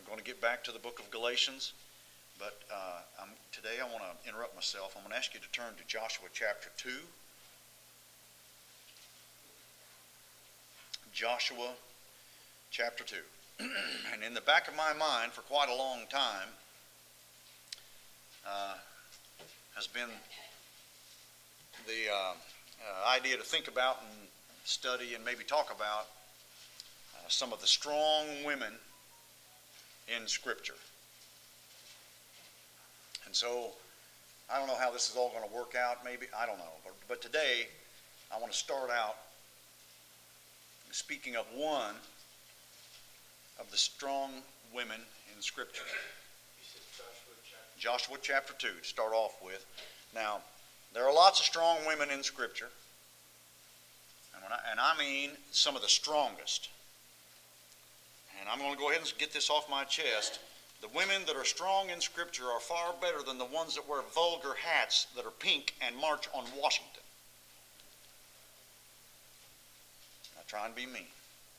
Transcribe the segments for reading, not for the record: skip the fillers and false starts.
going to get back to the book of Galatians, but today I want to interrupt myself. I'm going to ask you to turn to Joshua chapter 2. Joshua chapter 2. And in the back of my mind for quite a long time has been the idea to think about and study and maybe talk about some of the strong women in Scripture. And so, I don't know how this is all going to work out, maybe, I don't know. But today, I want to start out speaking of one of the strong women in Scripture. Joshua chapter 2 to start off with. Now, there are lots of strong women in Scripture. And I mean some of the strongest. And I'm going to go ahead and get this off my chest. The women that are strong in Scripture are far better than the ones that wear vulgar hats that are pink and march on Washington. Not trying to be mean.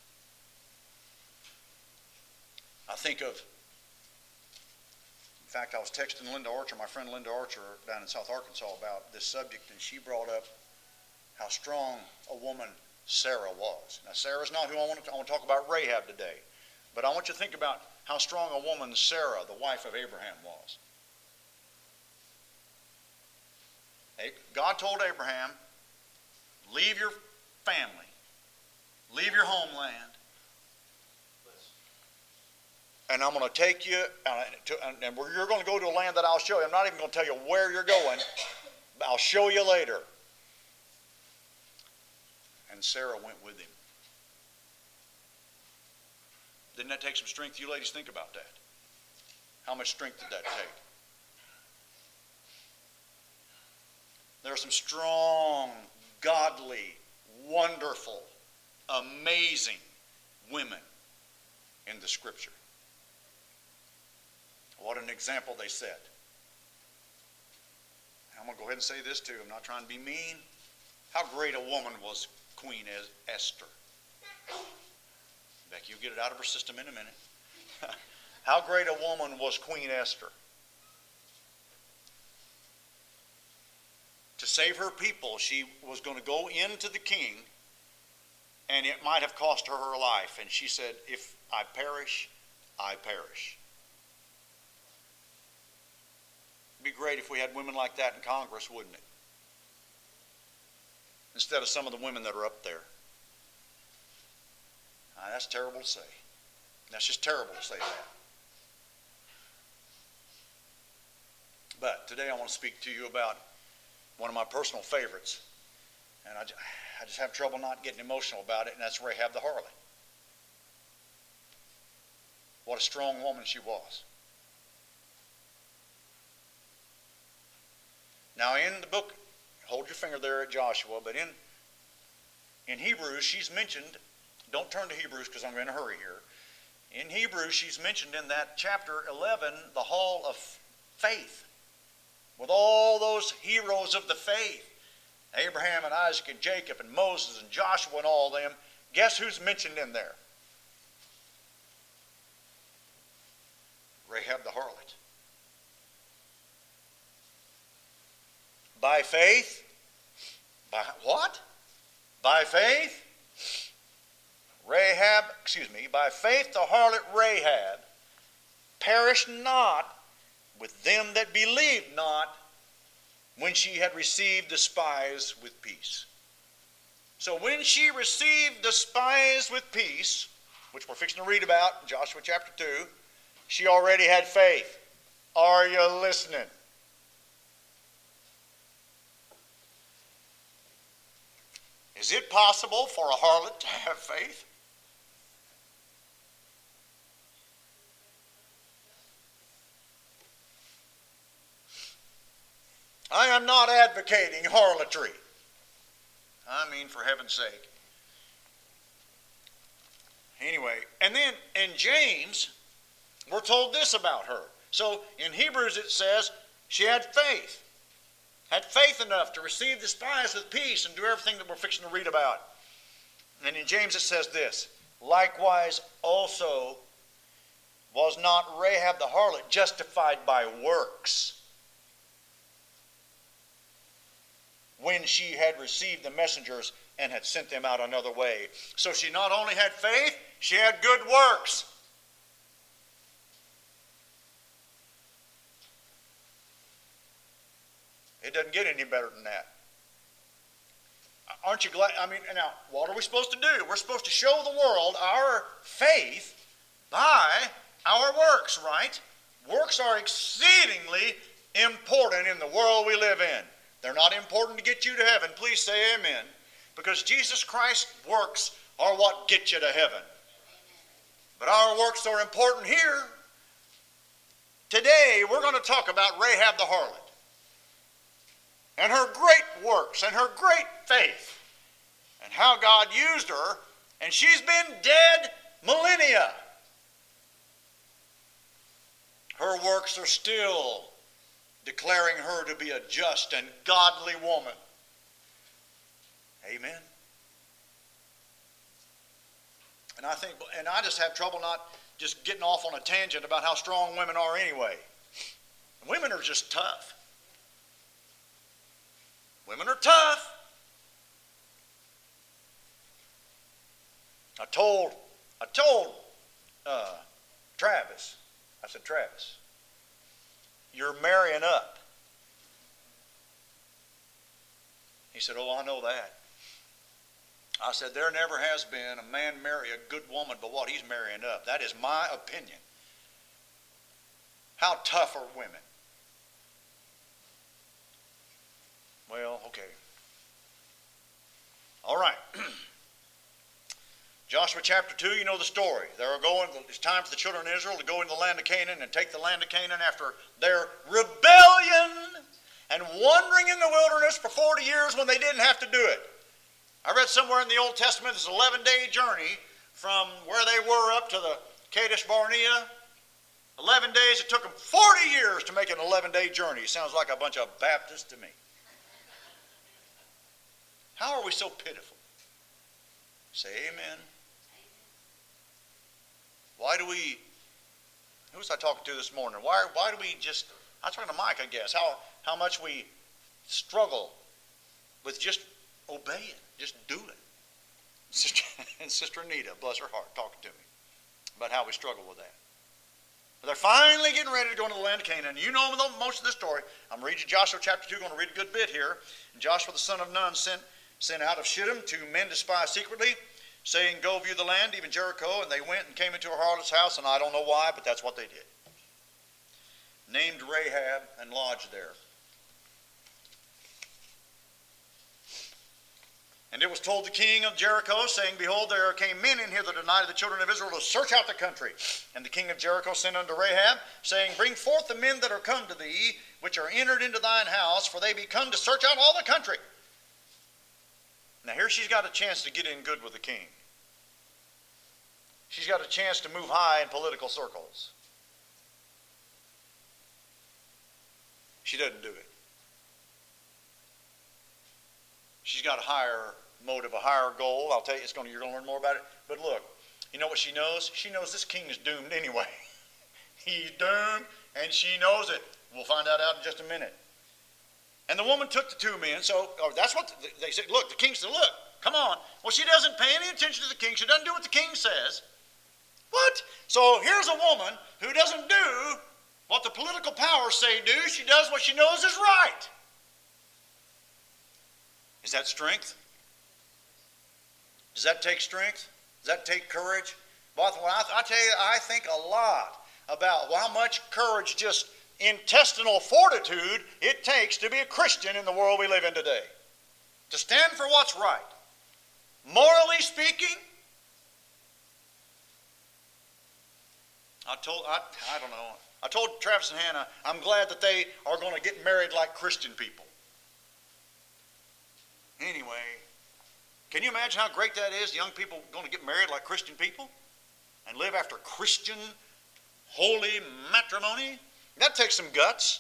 I think of, in fact, I was texting Linda Archer, my friend Linda Archer down in South Arkansas about this subject, and she brought up how strong a woman Sarah was. Now, Sarah's not who I want to talk about Rahab today, but I want you to think about how strong a woman Sarah, the wife of Abraham, was. God told Abraham, leave your family, leave your homeland, and I'm going to take you, and you're going to go to a land that I'll show you. I'm not even going to tell you where you're going, but I'll show you later. And Sarah went with him. Didn't that take some strength? You ladies, think about that. How much strength did that take? There are some strong, godly, wonderful, amazing women in the Scripture. What an example they set. I'm going to go ahead and say this too. I'm not trying to be mean. How great a woman was Queen Esther. Becky, you'll get it out of her system in a minute. How great a woman was Queen Esther. To save her people, she was going to go into the king, and it might have cost her her life. And she said, if I perish, I perish. It'd be great if we had women like that in Congress, wouldn't it? Instead of some of the women that are up there. That's terrible to say. That's just terrible to say that. But today I want to speak to you about one of my personal favorites. And I just have trouble not getting emotional about it, and that's Rahab the harlot. What a strong woman she was. Now in the book, hold your finger there at Joshua, but in Hebrews she's mentioned, don't turn to Hebrews because I'm in a hurry here. In Hebrews she's mentioned in that chapter 11, the hall of faith, with all those heroes of the faith, Abraham and Isaac and Jacob and Moses and Joshua and all them. Guess who's mentioned in there? Rahab the harlot. By faith, by what? By faith, by faith the harlot Rahab perished not with them that believed not when she had received the spies with peace. So when she received the spies with peace, which we're fixing to read about in Joshua chapter 2, she already had faith. Are you listening? Is it possible for a harlot to have faith? I am not advocating harlotry. I mean, for heaven's sake. Anyway, and then in James, we're told this about her. So in Hebrews it says she had faith. Had faith enough to receive the spies with peace and do everything that we're fixing to read about. And in James it says this, likewise also Was not Rahab the harlot justified by works when she had received the messengers and had sent them out another way? So she not only had faith, she had good works. It doesn't get any better than that. Aren't you glad? I mean, now, what are we supposed to do? We're supposed to show the world our faith by our works, right? Works are exceedingly important in the world we live in. They're not important to get you to heaven. Please say amen. Because Jesus Christ's works are what get you to heaven. But our works are important here. Today, we're going to talk about Rahab the harlot and her great works and her great faith and how God used her, and she's been dead millennia. Her works are still declaring her to be a just and godly woman. Amen. And I just have trouble not just getting off on a tangent about how strong women are anyway. Women are just tough. Women are tough. I told Travis, I said, Travis, you're marrying up. He said, oh, I know that. I said, there never has been a man marry a good woman but what he's marrying up. That is my opinion. How tough are women? Well, okay. All right. Joshua chapter 2, you know the story. It's time for the children of Israel to go into the land of Canaan and take the land of Canaan after their rebellion and wandering in the wilderness for 40 years when they didn't have to do it. I read somewhere in the Old Testament this 11-day journey from where they were up to the Kadesh Barnea. 11 days. It took them 40 years to make an 11-day journey. Sounds like a bunch of Baptists to me. How are we so pitiful? Say amen. Why do we, who was I talking to this morning? Why do we just, I was talking to Mike, I guess, how much we struggle with just obeying, just doing. Sister Anita, bless her heart, talking to me about how we struggle with that. But they're finally getting ready to go into the land of Canaan. You know most of this story. I'm reading Joshua chapter 2, going to read a good bit here. And Joshua the son of Nun sent out of Shittim 2 men to spy secretly, saying, go view the land, even Jericho. And they went and came into a harlot's house, and I don't know why, but that's what they did. Named Rahab and lodged there. And it was told the king of Jericho, saying, behold, there came men in here the night of the children of Israel to search out the country. And the king of Jericho sent unto Rahab, saying, bring forth the men that are come to thee, which are entered into thine house, for they be come to search out all the country. Now here she's got a chance to get in good with the king. She's got a chance to move high in political circles. She doesn't do it. She's got a higher motive, a higher goal. I'll tell you, you're going to learn more about it. But look, you know what she knows? She knows this king is doomed anyway. He's doomed, and she knows it. We'll find that out in just a minute. And the woman took the 2 men. So that's what they said. Look, the king said, look, come on. Well, she doesn't pay any attention to the king. She doesn't do what the king says. What? So here's a woman who doesn't do what the political powers say do. She does what she knows is right. Is that strength? Does that take strength? Does that take courage? Well, I tell you, I think a lot about how much courage, just intestinal fortitude it takes to be a Christian in the world we live in today. To stand for what's right. Morally speaking, I told Travis and Hannah, I'm glad that they are going to get married like Christian people. Anyway, can you imagine how great that is? Young people going to get married like Christian people and live after Christian, holy matrimony? That takes some guts.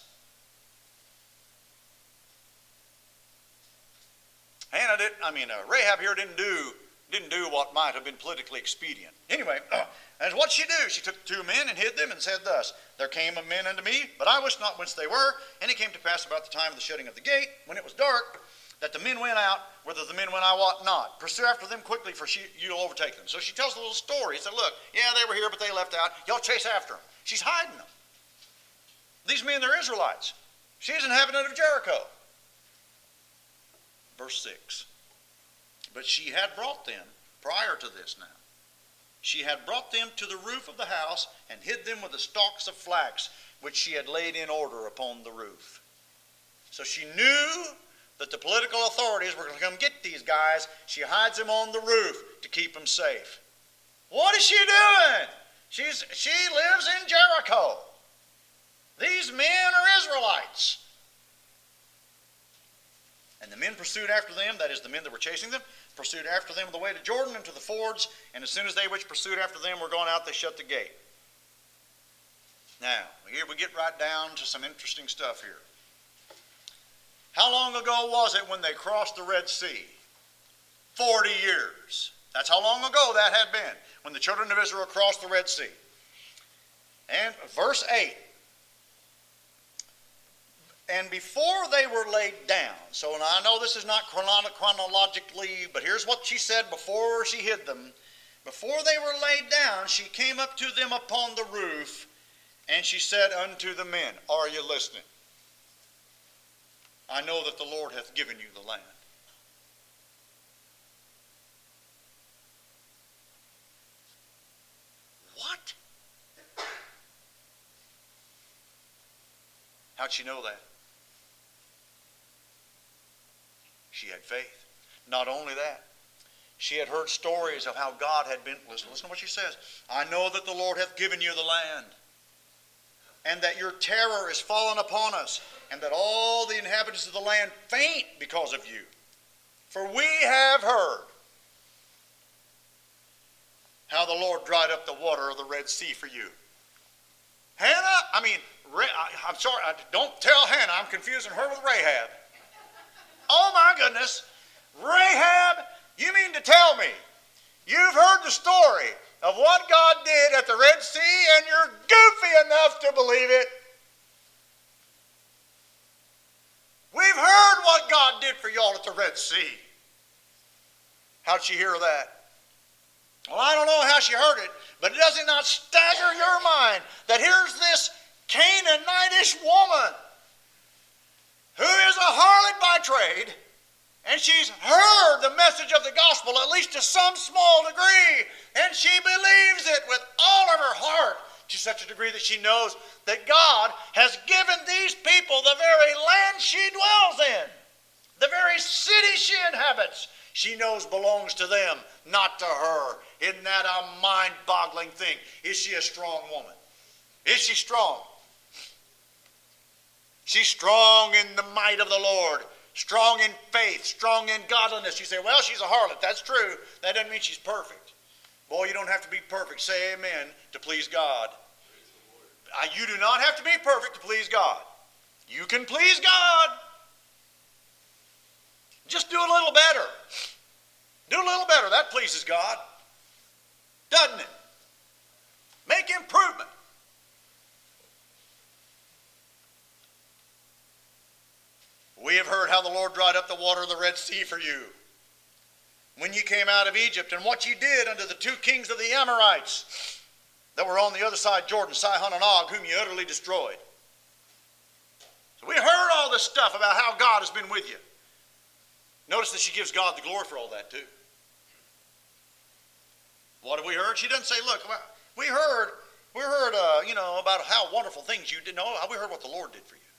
Rahab here didn't do didn't do what might have been politically expedient. Anyway, and what she do? She took 2 men and hid them and said thus, there came a men unto me, but I wist not whence they were. And it came to pass about the time of the shutting of the gate, when it was dark, that the men went out, whether the men went I wot not. Pursue after them quickly, for you'll overtake them. So she tells a little story. She said, look, yeah, they were here, but they left out. Y'all chase after them. She's hiding them. These men, they're Israelites. She's an inhabitant of Jericho. Verse 6. But she had brought them, prior to this now, she had brought them to the roof of the house and hid them with the stalks of flax, which she had laid in order upon the roof. So she knew that the political authorities were going to come get these guys. She hides them on the roof to keep them safe. What is she doing? She lives in Jericho. These men are Israelites. And the men pursued after them, that is the men that were chasing them, pursued after them the way to Jordan and to the fords, and as soon as they which pursued after them were gone out, they shut the gate. Now, here we get right down to some interesting stuff here. How long ago was it when they crossed the Red Sea? 40 years. That's how long ago that had been, when the children of Israel crossed the Red Sea. And verse 8. And before they were laid down, so now I know this is not chronologically, but here's what she said before she hid them. Before they were laid down, she came up to them upon the roof, and she said unto the men, are you listening? I know that the Lord hath given you the land. What? How'd she know that? She had faith. Not only that, she had heard stories of how God had been, listen to what she says. I know that the Lord hath given you the land, and that your terror is fallen upon us, and that all the inhabitants of the land faint because of you. For we have heard how the Lord dried up the water of the Red Sea for you. Hannah, I'm sorry, don't tell Hannah, I'm confusing her with Rahab. Oh my goodness, Rahab, you mean to tell me you've heard the story of what God did at the Red Sea and you're goofy enough to believe it? We've heard what God did for y'all at the Red Sea. How'd she hear that? Well, I don't know how she heard it, but does it not stagger your mind that here's this Canaanitish woman who is a harlot by trade, and she's heard the message of the gospel, at least to some small degree, and she believes it with all of her heart, to such a degree that she knows that God has given these people the very land she dwells in, the very city she inhabits, she knows belongs to them, not to her. Isn't that a mind-boggling thing? Is she a strong woman? Is she strong? She's strong in the might of the Lord, strong in faith, strong in godliness. You say, well, she's a harlot. That's true. That doesn't mean she's perfect. Boy, you don't have to be perfect. Say amen to please God. You do not have to be perfect to please God. You can please God. Just do a little better. Do a little better. That pleases God. Doesn't it? Make improvement. We have heard how the Lord dried up the water of the Red Sea for you when you came out of Egypt, and what you did unto the 2 kings of the Amorites that were on the other side Jordan, Sihon and Og, whom you utterly destroyed. So we heard all this stuff about how God has been with you. Notice that she gives God the glory for all that too. What have we heard? She doesn't say, look, we heard about how wonderful things you did. No, we heard what the Lord did for you.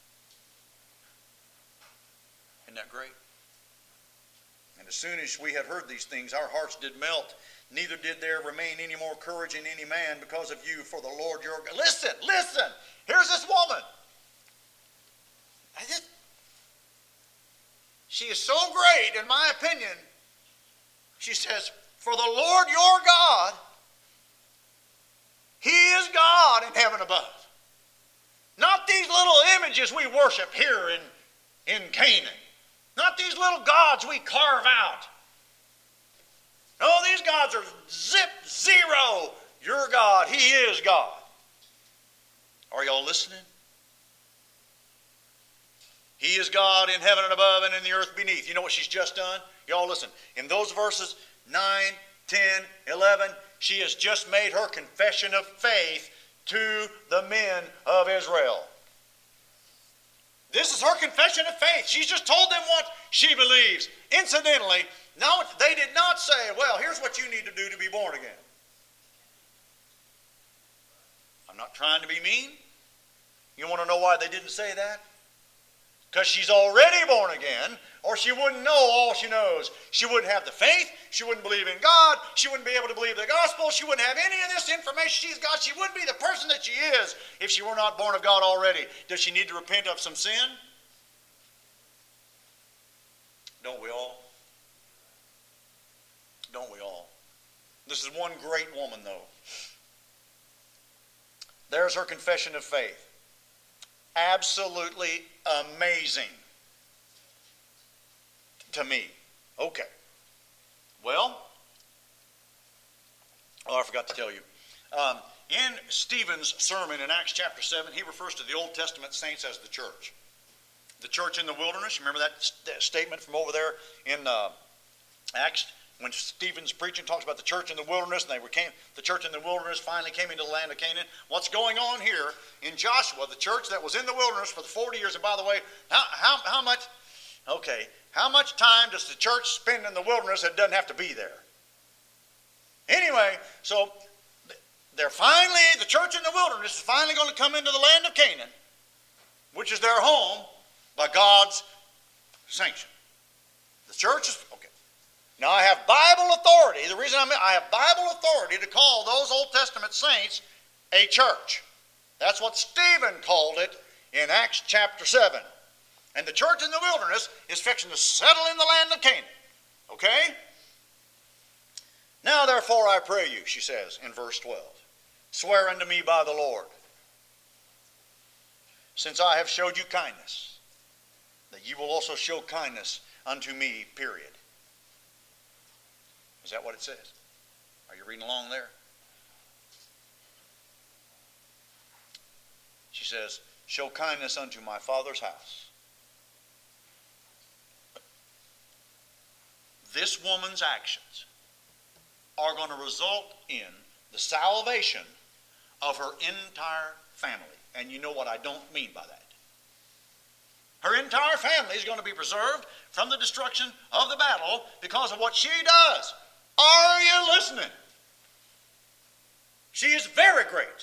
Isn't that great? And as soon as we had heard these things, our hearts did melt. Neither did there remain any more courage in any man because of you, for the Lord your God. Listen. Here's this woman. She is so great, in my opinion. She says, for the Lord your God, He is God in heaven above. Not these little images we worship here in Canaan. Not these little gods we carve out. No, these gods are zero. Your God, He is God. Are y'all listening? He is God in heaven and above and in the earth beneath. You know what she's just done? Y'all listen. In those verses 9, 10, 11, she has just made her confession of faith to the men of Israel. This is her confession of faith. She's just told them what she believes. Incidentally, no, they did not say, well, here's what you need to do to be born again. I'm not trying to be mean. You want to know why they didn't say that? Because she's already born again, or she wouldn't know all she knows. She wouldn't have the faith. She wouldn't believe in God. She wouldn't be able to believe the gospel. She wouldn't have any of this information she's got. She wouldn't be the person that she is if she were not born of God already. Does she need to repent of some sin? Don't we all? Don't we all? This is one great woman, though. There's her confession of faith. Absolutely amazing to me. Okay. Well, I forgot to tell you. In Stephen's sermon in Acts chapter 7, he refers to the Old Testament saints as the church. The church in the wilderness. Remember that statement from over there in Acts when Stephen's preaching talks about the church in the wilderness, and the church in the wilderness finally came into the land of Canaan. What's going on here in Joshua, the church that was in the wilderness for the 40 years, and by the way, how much time does the church spend in the wilderness that doesn't have to be there? Anyway, so the church in the wilderness is finally going to come into the land of Canaan, which is their home, by God's sanction. The church is, okay. Now I have Bible authority. The reason I have Bible authority to call those Old Testament saints a church. That's what Stephen called it in Acts chapter 7. And the church in the wilderness is fixing to settle in the land of Canaan. Okay? Now therefore I pray you, she says in verse 12, swear unto me by the Lord, since I have showed you kindness, that you will also show kindness unto me, period. Is that what it says? Are you reading along there? She says, show kindness unto my Father's house. This woman's actions are going to result in the salvation of her entire family. And you know what I don't mean by that. Her entire family is going to be preserved from the destruction of the battle because of what she does. Are you listening? She is very great.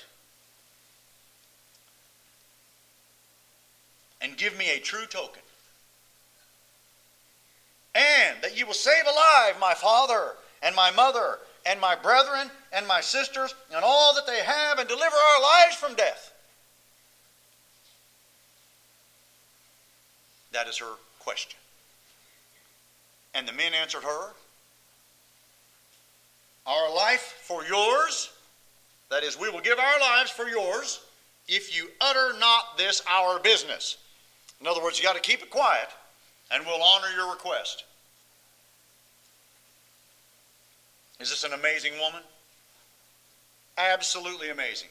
And give me a true token. And that you will save alive my father and my mother and my brethren and my sisters and all that they have, and deliver our lives from death. That is her question. And the men answered her, our life for yours, that is, we will give our lives for yours, if you utter not this our business. In other words, you got to keep it quiet, and we'll honor your request. Is this an amazing woman? Absolutely amazing.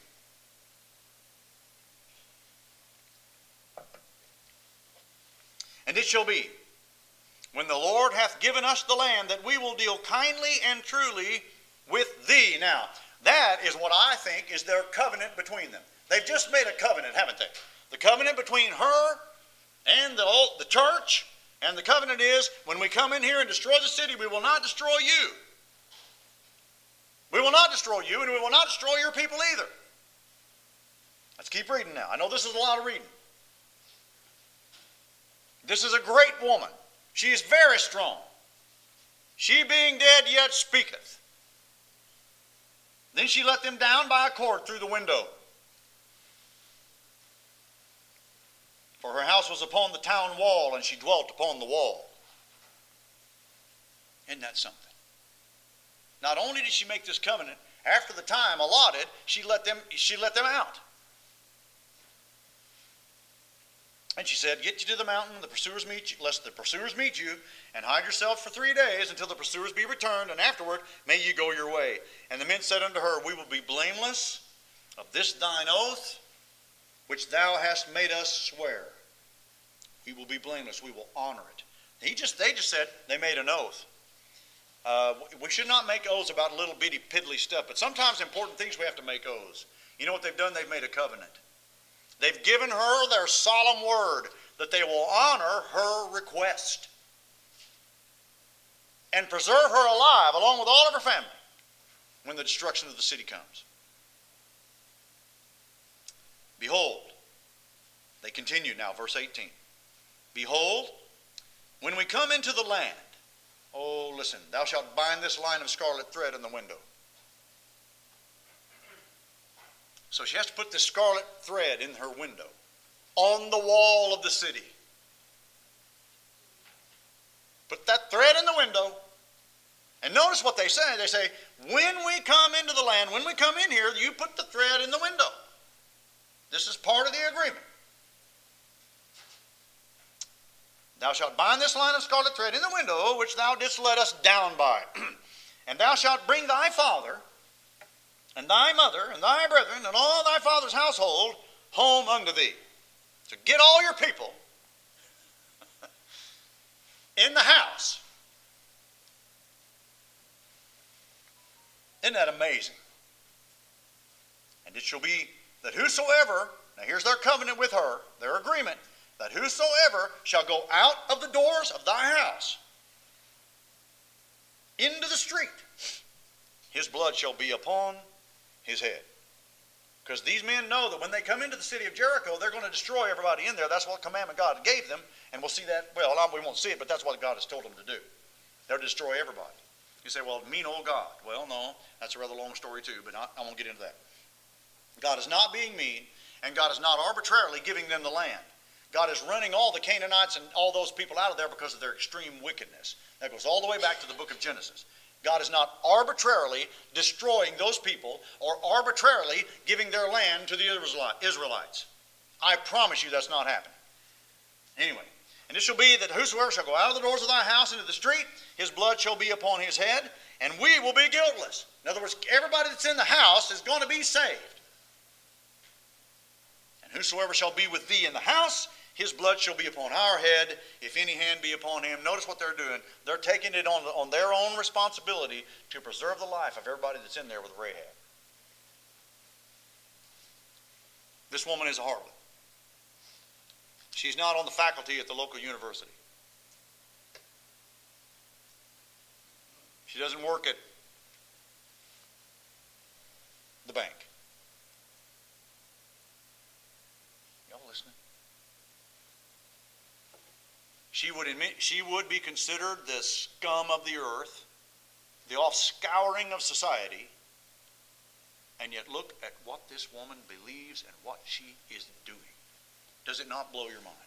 And it shall be, when the Lord hath given us the land, that we will deal kindly and truly with thee. Now, that is what I think is their covenant between them. They've just made a covenant, haven't they? The covenant between her and the church, and the covenant is, when we come in here and destroy the city, we will not destroy you. We will not destroy you, and we will not destroy your people either. Let's keep reading now. I know this is a lot of reading. This is a great woman. She is very strong. She being dead yet speaketh. Then she let them down by a cord through the window. For her house was upon the town wall, and she dwelt upon the wall. Isn't that something? Not only did she make this covenant, after the time allotted, she let them out. And she said, get you to the mountain, lest the pursuers meet you, and hide yourself for 3 days until the pursuers be returned, and afterward may you go your way. And the men said unto her, we will be blameless of this thine oath, which thou hast made us swear. We will be blameless. We will honor it. They just said they made an oath. We should not make oaths about little bitty piddly stuff, but sometimes important things we have to make oaths. You know what they've done? They've made a covenant. They've given her their solemn word that they will honor her request and preserve her alive along with all of her family when the destruction of the city comes. Behold, they continue now, verse 18. Behold, when we come into the land, oh, listen, thou shalt bind this line of scarlet thread in the window. So she has to put this scarlet thread in her window on the wall of the city. Put that thread in the window. And notice what they say. They say, when we come into the land, when we come in here, you put the thread in the window. This is part of the agreement. Thou shalt bind this line of scarlet thread in the window, which thou didst let us down by. And thou shalt bring thy father, and thy mother, and thy brethren, and all thy father's household home unto thee. So get all your people in the house. Isn't that amazing? And it shall be that whosoever, now here's their covenant with her, their agreement, that whosoever shall go out of the doors of thy house into the street, his blood shall be upon his head. Because these men know that when they come into the city of Jericho, they're going to destroy everybody in there. That's what commandment God gave them. And we'll see that, well, we won't see it, but that's what God has told them to do. They'll destroy everybody. You say, well, mean old God. Well, no, that's a rather long story too, but I won't get into that. God is not being mean, and God is not arbitrarily giving them the land. God is running all the Canaanites and all those people out of there because of their extreme wickedness. That goes all the way back to the book of Genesis. God is not arbitrarily destroying those people or arbitrarily giving their land to the Israelites. I promise you that's not happening. Anyway, and it shall be that whosoever shall go out of the doors of thy house into the street, his blood shall be upon his head, and we will be guiltless. In other words, everybody that's in the house is going to be saved. And whosoever shall be with thee in the house, his blood shall be upon our head, if any hand be upon him. Notice what they're doing. They're taking it on their own responsibility to preserve the life of everybody that's in there with Rahab. This woman is a harlot. She's not on the faculty at the local university. She doesn't work at the bank. Y'all listening? She would be considered the scum of the earth, the offscouring of society, and yet look at what this woman believes and what she is doing. Does it not blow your mind?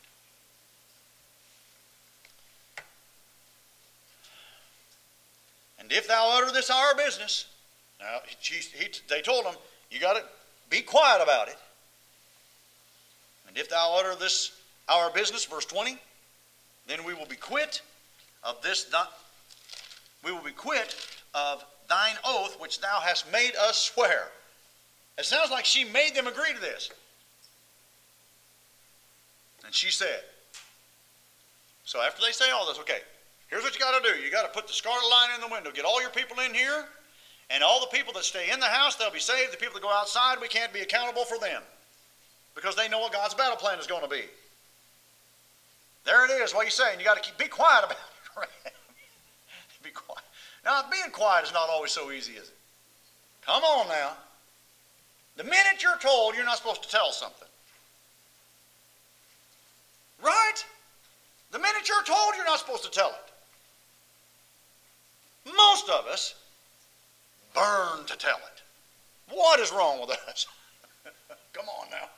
And if thou utter this our business, now they told him, you got to be quiet about it. And if thou utter this our business, verse 20, then we will be quit of thine oath which thou hast made us swear. It sounds like she made them agree to this. And she said, so after they say all this, okay, here's what you got to do. You got to put the scarlet line in the window. Get all your people in here, and all the people that stay in the house, they'll be saved. The people that go outside, we can't be accountable for them because they know what God's battle plan is going to be. There it is. What are you saying? You got to be quiet about it. Right? Be quiet. Now, being quiet is not always so easy, is it? Come on now. The minute you're told you're not supposed to tell something, right? The minute you're told you're not supposed to tell it. Most of us burn to tell it. What is wrong with us? Come on now.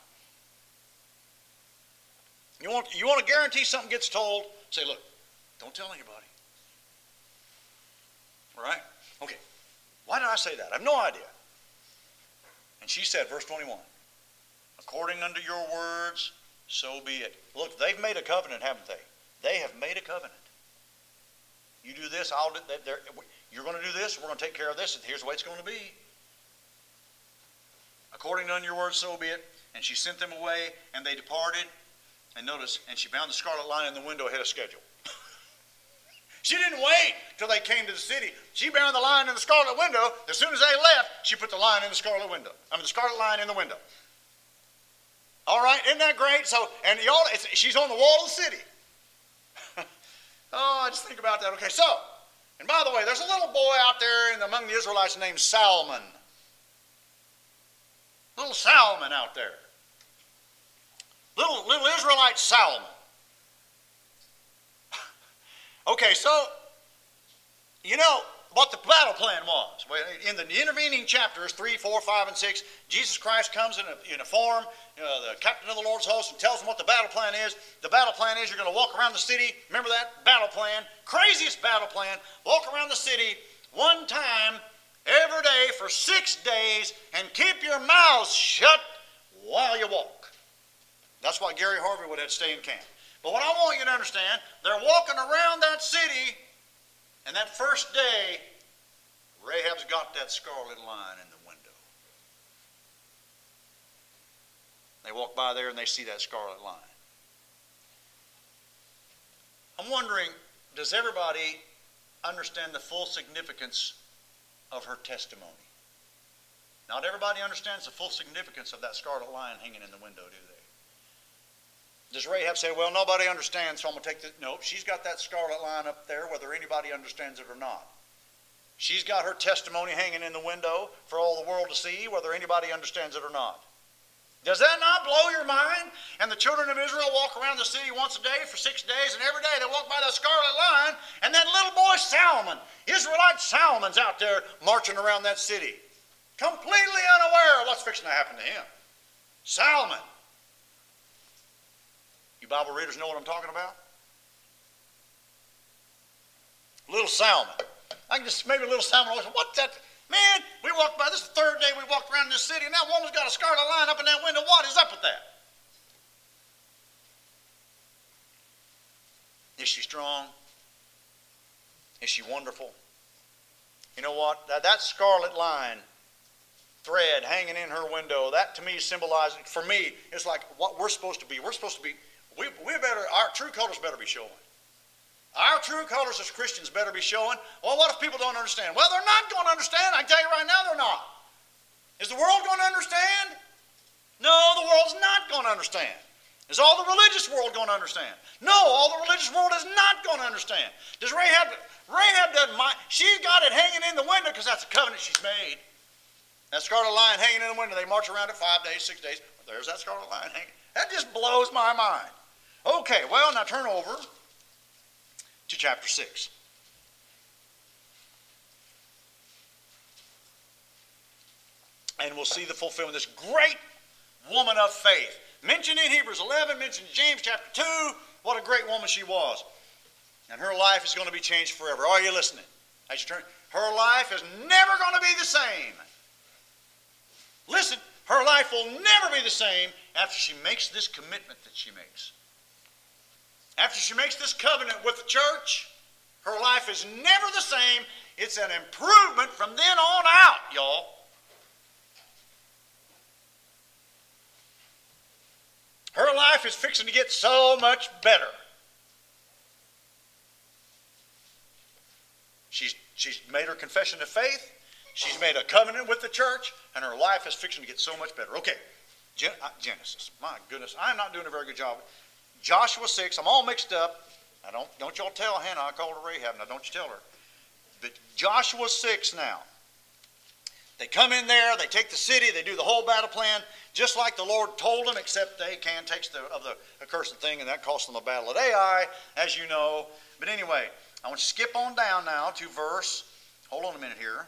You want to guarantee something gets told? Say, look, don't tell anybody. All right? Okay. Why did I say that? I have no idea. And she said, verse 21, according unto your words, so be it. Look, they've made a covenant, haven't they? They have made a covenant. You do this, I'll do that. You're going to do this, we're going to take care of this, and here's the way it's going to be. According unto your word, so be it. And she sent them away, and they departed. And notice, and she bound the scarlet line in the window ahead of schedule. She didn't wait till they came to the city. She bound the line in the scarlet window. As soon as they left, she put the line in the scarlet window. The scarlet line in the window. All right, isn't that great? So, and y'all, she's on the wall of the city. Oh, I just think about that. Okay, so, and by the way, there's a little boy out there among the Israelites named Salmon. Little Salmon out there. Little Israelite Salmon. Okay, so, you know what the battle plan was. In the intervening chapters, 3, 4, 5, and 6, Jesus Christ comes in a form, the captain of the Lord's host, and tells them what the battle plan is. The battle plan is you're going to walk around the city. Remember that? Battle plan. Craziest battle plan. Walk around the city one time every day for 6 days and keep your mouths shut while you walk. That's why Gary Harvey would have to stay in camp. But what I want you to understand, they're walking around that city, and that first day, Rahab's got that scarlet line in the window. They walk by there and they see that scarlet line. I'm wondering, does everybody understand the full significance of her testimony? Not everybody understands the full significance of that scarlet line hanging in the window, do they? Does Rahab say, well, nobody understands, so I'm going to take this? No, she's got that scarlet line up there, whether anybody understands it or not. She's got her testimony hanging in the window for all the world to see, whether anybody understands it or not. Does that not blow your mind? And the children of Israel walk around the city once a day for 6 days, and every day they walk by that scarlet line, and that little boy Salmon, Israelite Salmon's out there marching around that city, completely unaware of what's fixing to happen to him. Salmon. You Bible readers know what I'm talking about? Little Salmon. I can just, maybe little Salmon always say, what's that? Man, we walked by, this is the third day we walked around this city, and that woman's got a scarlet line up in that window. What is up with that? Is she strong? Is she wonderful? You know what? That scarlet line thread hanging in her window, that to me symbolizes, for me, it's like what we're supposed to be. We're supposed to be, we better, our true colors better be showing. Our true colors as Christians better be showing. Well, what if people don't understand? Well, they're not going to understand. I can tell you right now, they're not. Is the world going to understand? No, the world's not going to understand. Is all the religious world going to understand? No, all the religious world is not going to understand. Does Rahab doesn't mind. She's got it hanging in the window because that's the covenant she's made. That scarlet line hanging in the window. They march around it 5 days, 6 days. There's that scarlet line hanging. That just blows my mind. Okay, well, now turn over to chapter 6. And we'll see the fulfillment of this great woman of faith. Mentioned in Hebrews 11, mentioned in James chapter 2, what a great woman she was. And her life is going to be changed forever. Are you listening? As you turn, her life is never going to be the same. Listen, her life will never be the same after she makes this commitment that she makes. After she makes this covenant with the church, her life is never the same. It's an improvement from then on out, y'all. Her life is fixing to get so much better. She's made her confession of faith. She's made a covenant with the church, and her life is fixing to get so much better. Okay, Genesis. My goodness, I'm not doing a very good job. Joshua 6, I'm all mixed up. Now don't y'all tell Hannah I called her Rahab. Now don't you tell her. But Joshua 6 now. They come in there, they take the city, they do the whole battle plan, just like the Lord told them, except Achan takes the accursed thing, and that cost them a battle at Ai, as you know. But anyway, I want you to skip on down now to verse, hold on a minute here,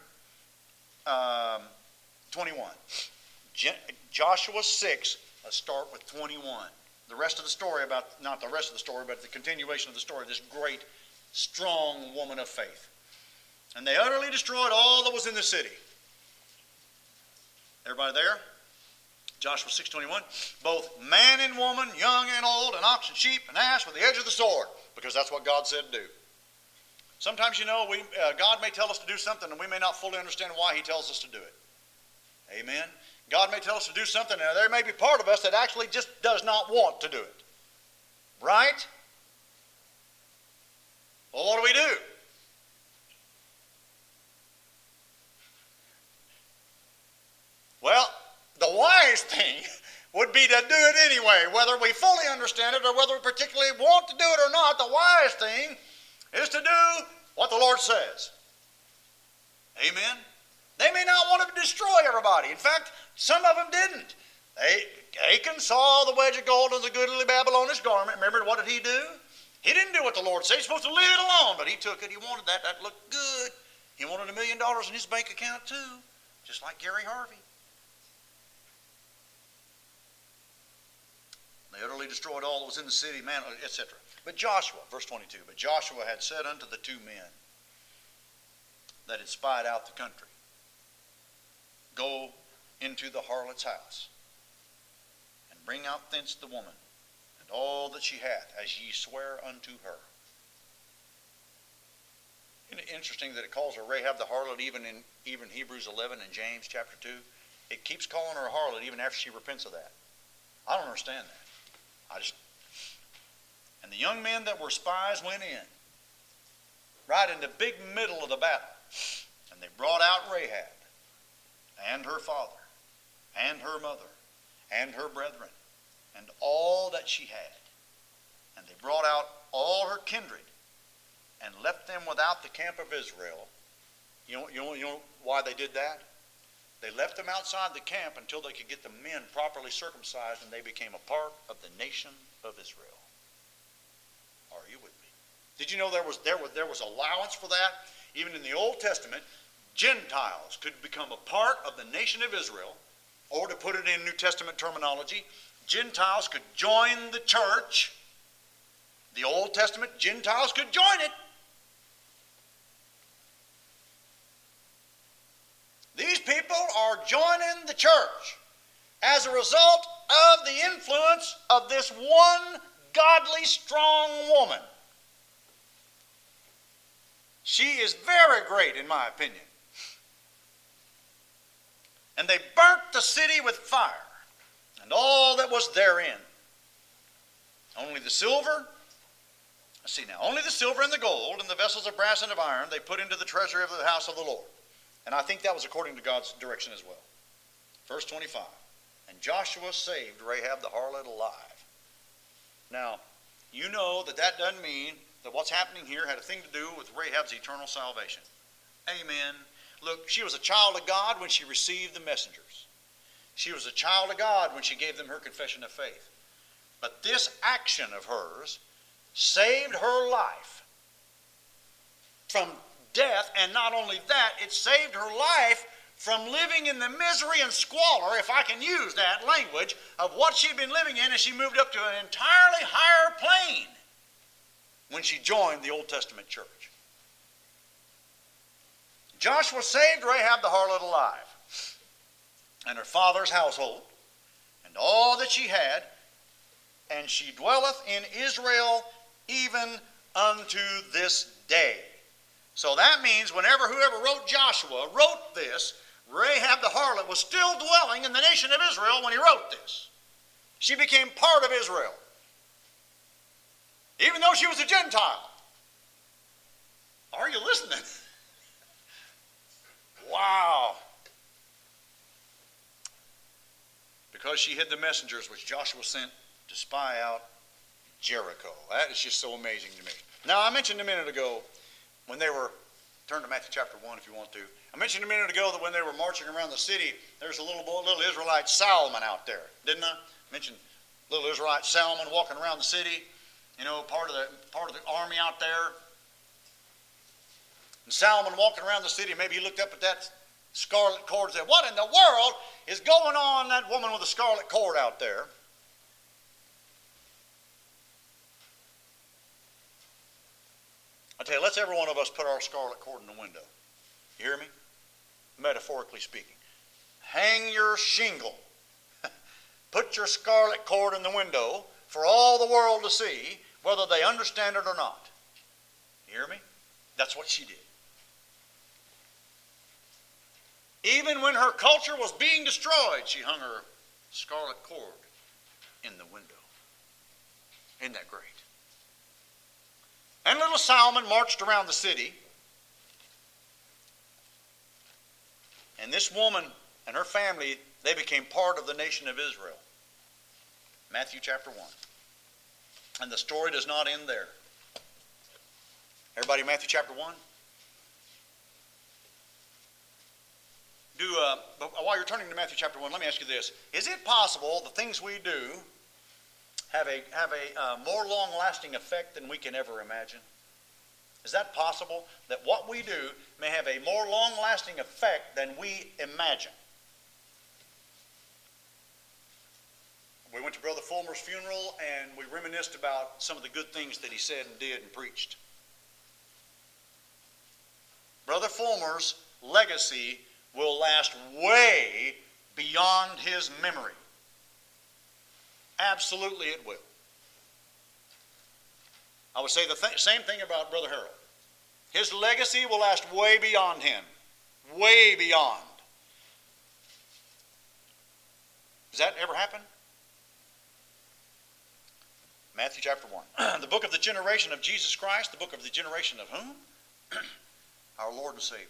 21. Joshua 6, let's start with 21. The rest of the story not the rest of the story, but the continuation of the story of this great, strong woman of faith. And they utterly destroyed all that was in the city. Everybody there? Joshua 6:21, both man and woman, young and old, and ox and sheep and ass with the edge of the sword, because that's what God said to do. Sometimes, God may tell us to do something and we may not fully understand why he tells us to do it. Amen. God may tell us to do something and there may be part of us that actually just does not want to do it. Right? Well, what do? Well, the wise thing would be to do it anyway. Whether we fully understand it or whether we particularly want to do it or not, the wise thing is to do what the Lord says. Amen? They may not want to destroy everybody. In fact, some of them didn't. Achan saw the wedge of gold in the goodly Babylonish garment. Remember, what did he do? He didn't do what the Lord said. He's supposed to leave it alone, but he took it. He wanted that. That looked good. He wanted $1 million in his bank account too, just like Gary Harvey. They utterly destroyed all that was in the city, man, etc. But Joshua, verse 22, but Joshua had said unto the 2 men that had spied out the country, go into the harlot's house, and bring out thence the woman, and all that she hath, as ye swear unto her. Isn't it interesting that it calls her Rahab the harlot even in Hebrews 11 and James chapter 2? It keeps calling her a harlot even after she repents of that. I don't understand that. And the young men that were spies went in, right in the big middle of the battle, and they brought out Rahab, and her father, and her mother, and her brethren, and all that she had. And they brought out all her kindred, and left them without the camp of Israel. You know why they did that? They left them outside the camp until they could get the men properly circumcised, and they became a part of the nation of Israel. Are you with me? Did you know there was allowance for that? Even in the Old Testament, Gentiles could become a part of the nation of Israel, or to put it in New Testament terminology, Gentiles could join the church. The Old Testament, Gentiles could join it. These people are joining the church as a result of the influence of this one godly, strong woman. She is very great, in my opinion. And they burnt the city with fire, and all that was therein. Only the silver, only the silver and the gold, and the vessels of brass and of iron, they put into the treasury of the house of the Lord. And I think that was according to God's direction as well. Verse 25, and Joshua saved Rahab the harlot alive. Now, you know that doesn't mean that what's happening here had a thing to do with Rahab's eternal salvation. Amen. Look, she was a child of God when she received the messengers. She was a child of God when she gave them her confession of faith. But this action of hers saved her life from death, and not only that, it saved her life from living in the misery and squalor, if I can use that language, of what she'd been living in as she moved up to an entirely higher plane when she joined the Old Testament church. Joshua saved Rahab the harlot alive, and her father's household, and all that she had, and she dwelleth in Israel even unto this day. So that means whoever wrote Joshua wrote this, Rahab the harlot was still dwelling in the nation of Israel when he wrote this. She became part of Israel, even though she was a Gentile. Are you listening? Wow. Because she hid the messengers which Joshua sent to spy out Jericho. That is just so amazing to me. Now, I mentioned a minute ago when they were, turn to Matthew chapter 1 if you want to. I mentioned a minute ago that when they were marching around the city, there's a little Israelite Salmon out there, didn't I? Mentioned little Israelite Salmon walking around the city, part of the army out there. And Salmon walking around the city, maybe he looked up at that scarlet cord and said, what in the world is going on, that woman with the scarlet cord out there? I tell you, let's every one of us put our scarlet cord in the window. You hear me? Metaphorically speaking. Hang your shingle. put your scarlet cord in the window for all the world to see, whether they understand it or not. You hear me? That's what she did. Even when her culture was being destroyed, she hung her scarlet cord in the window. Isn't that great? And little Salmon marched around the city. And this woman and her family, they became part of the nation of Israel. Matthew chapter 1. And the story does not end there. Everybody, Matthew chapter 1? While you're turning to Matthew chapter 1, let me ask you this. Is it possible the things we do have a more long-lasting effect than we can ever imagine? Is that possible? That what we do may have a more long-lasting effect than we imagine? We went to Brother Fulmer's funeral and we reminisced about some of the good things that he said and did and preached. Brother Fulmer's legacy will last way beyond his memory. Absolutely it will. I would say the same thing about Brother Harold. His legacy will last way beyond him. Way beyond. Does that ever happen? Matthew chapter 1. The book of the generation of Jesus Christ, the book of the generation of whom? Our Lord and Savior.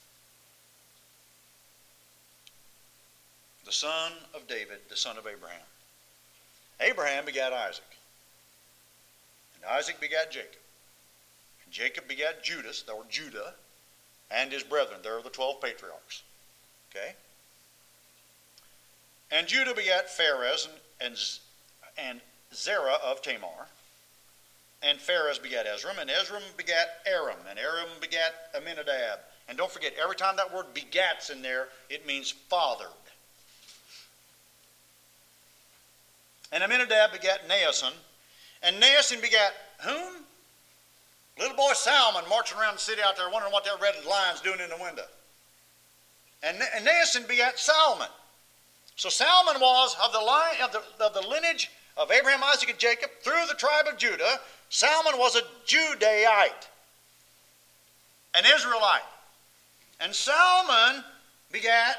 The son of David, the son of Abraham. Abraham begat Isaac. And Isaac begat Jacob. And Jacob begat Judas, or Judah, and his brethren. There are the 12 patriarchs. Okay? And Judah begat Pharez and Zerah of Tamar. And Pharez begat Ezram, and Ezram begat Aram, and Aram begat Aminadab. And don't forget, every time that word begat's in there, it means fathered. And Aminadab begat Naason, and Naason begat whom? Little boy Salmon marching around the city out there wondering what that red lion's doing in the window. And Naason begat Salmon. So Salmon was of the lineage of Abraham, Isaac, and Jacob through the tribe of Judah. Salmon was a Judaite, an Israelite. And Salmon begat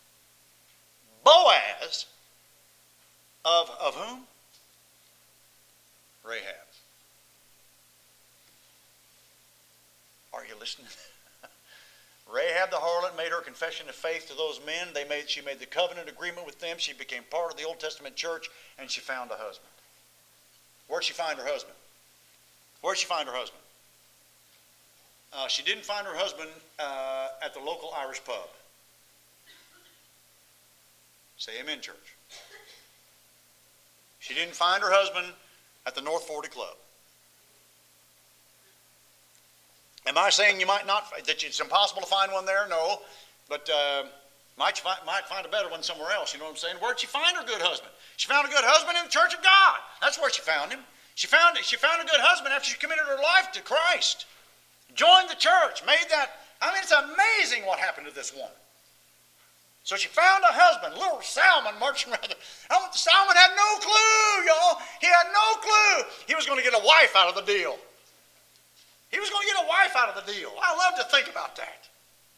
Boaz, of whom? Rahab. Are you listening? Rahab the harlot made her confession of faith to those men. She made the covenant agreement with them. She became part of the Old Testament church, and she found a husband. Where'd she find her husband? Where'd she find her husband? She didn't find her husband at the local Irish pub. Say amen, church. She didn't find her husband at the North 40 Club. Am I saying you might not, that it's impossible to find one there? No. But might find a better one somewhere else. You know what I'm saying? Where'd she find her good husband? She found a good husband in the church of God. That's where she found him. She found a good husband after she committed her life to Christ. Joined the church. Made that. I mean, it's amazing what happened to this woman. So she found a husband, little Salmon marching around. Salmon had no clue, y'all. He had no clue he was going to get a wife out of the deal. He was going to get a wife out of the deal. I love to think about that.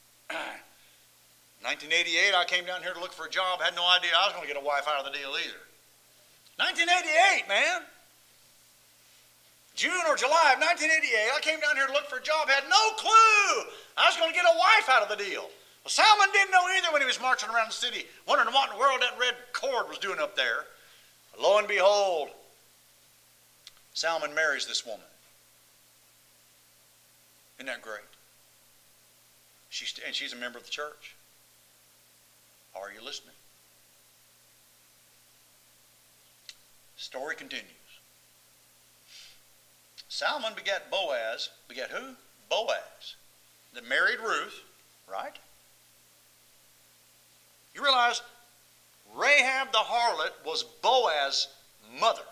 1988, I came down here to look for a job. Had no idea I was going to get a wife out of the deal either. 1988, man. June or July of 1988, I came down here to look for a job. Had no clue I was going to get a wife out of the deal. Well, Salmon didn't know either when he was marching around the city, wondering what in the world that red cord was doing up there. Lo and behold, Salmon marries this woman. Isn't that great? And she's a member of the church. Are you listening? Story continues. Salmon begat Boaz. Begat who? Boaz. That married Ruth, right? You realize Rahab the harlot was Boaz's mother.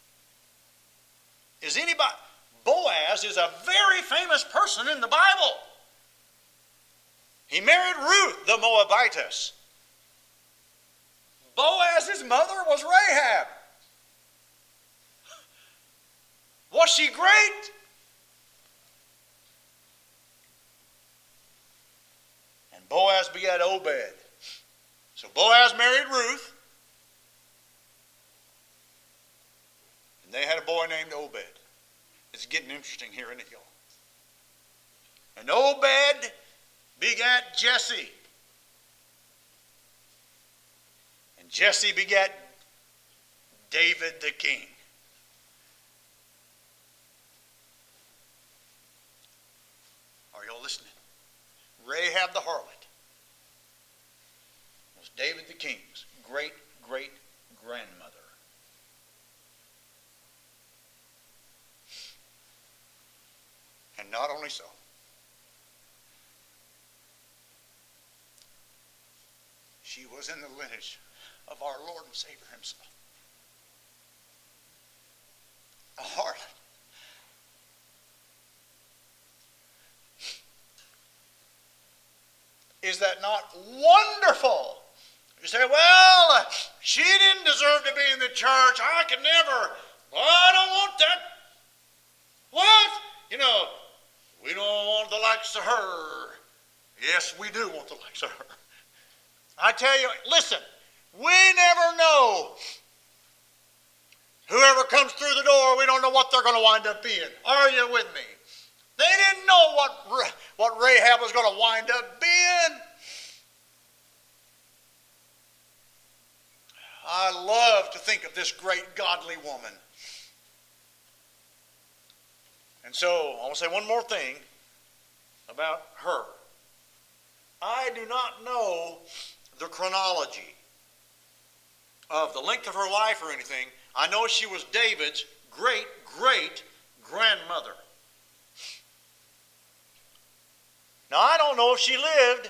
Is anybody... Boaz is a very famous person in the Bible. He married Ruth the Moabitess. Boaz's mother was Rahab. Was she great? And Boaz begat Obed. So Boaz married Ruth. And they had a boy named Obed. It's getting interesting here, isn't it, y'all? And Obed begat Jesse. And Jesse begat David the king. Are y'all listening? Rahab the harlot was David the king's great-great-grandmother. And not only so, she was in the lineage of our Lord and Savior himself. A harlot. Is that not wonderful? You say, well, she didn't deserve to be in the church. I could never. Well, I don't want that. What? You know, we don't want the likes of her. Yes, we do want the likes of her. I tell you, listen, we never know. Whoever comes through the door, we don't know what they're going to wind up being. Are you with me? They didn't know what Rahab was going to wind up being. I love to think of this great godly woman. And so, I want to say one more thing about her. I do not know the chronology of the length of her life or anything. I know she was David's great-great-grandmother. Now, I don't know if she lived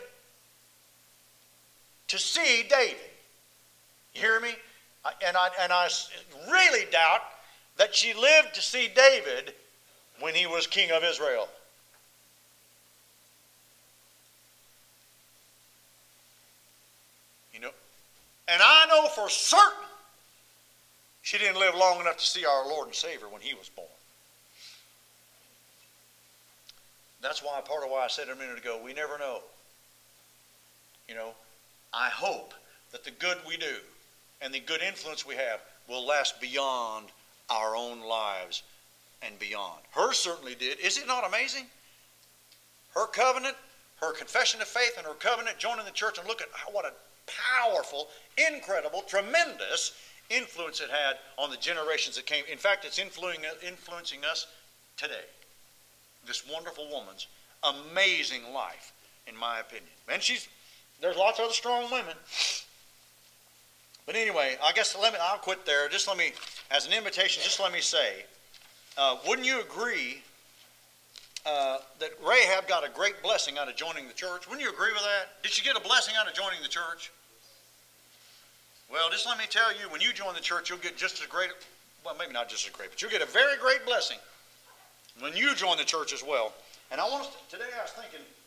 to see David. You hear me? And I really doubt that she lived to see David when he was king of Israel. You know, and I know for certain she didn't live long enough to see our Lord and Savior when he was born. That's why, part of why I said a minute ago, we never know. You know, I hope that the good we do and the good influence we have will last beyond our own lives and beyond. Hers certainly did. Is it not amazing? Her covenant, her confession of faith, and her covenant joining the church, and look at what a powerful, incredible, tremendous influence it had on the generations that came. In fact, it's influencing us today. This wonderful woman's amazing life, in my opinion. And there's lots of other strong women. But anyway, I guess I'll quit there. Just let me, as an invitation, just let me say, wouldn't you agree that Rahab got a great blessing out of joining the church? Wouldn't you agree with that? Did she get a blessing out of joining the church? Well, just let me tell you, when you join the church, you'll get just as great, well, maybe not just as great, but you'll get a very great blessing when you join the church as well. And today I was thinking,